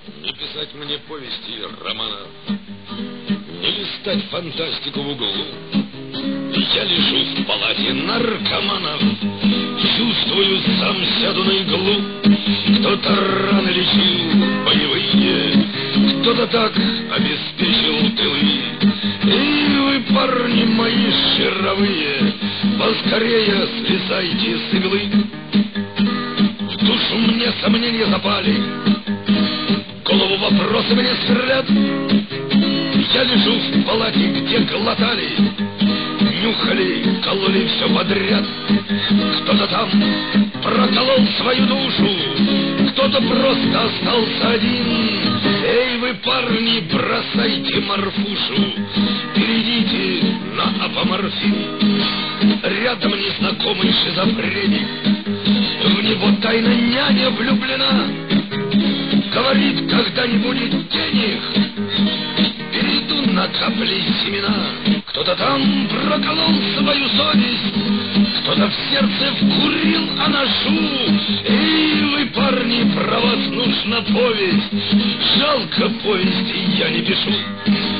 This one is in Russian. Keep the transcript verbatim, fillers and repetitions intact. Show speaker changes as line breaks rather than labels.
Не писать мне повести и романов, не листать фантастику в углу. Я лежу в палате наркоманов, чувствую, сам сяду на иглу. Кто-то раны лечил боевые, кто-то так обеспечил тылы. И вы, парни мои шаровые, поскорее слезайте с иглы. В душу мне сомнения запали, голову вопросы мне сверлят. Я лежу в палате, где глотали, нюхали, кололи все подряд. Кто-то там проколол свою душу, кто-то просто остался один. Эй, вы, парни, бросайте морфушу, перейдите на апоморфин. Рядом незнакомый шизофреник, в него тайно няня влюблена. Говорит, когда не будет денег, перейду накоплить семена. Кто-то там проколол свою совесть, кто-то в сердце вкурил анашу. Эй, вы, парни, про вас нужна повесть, жалко повести я не пишу.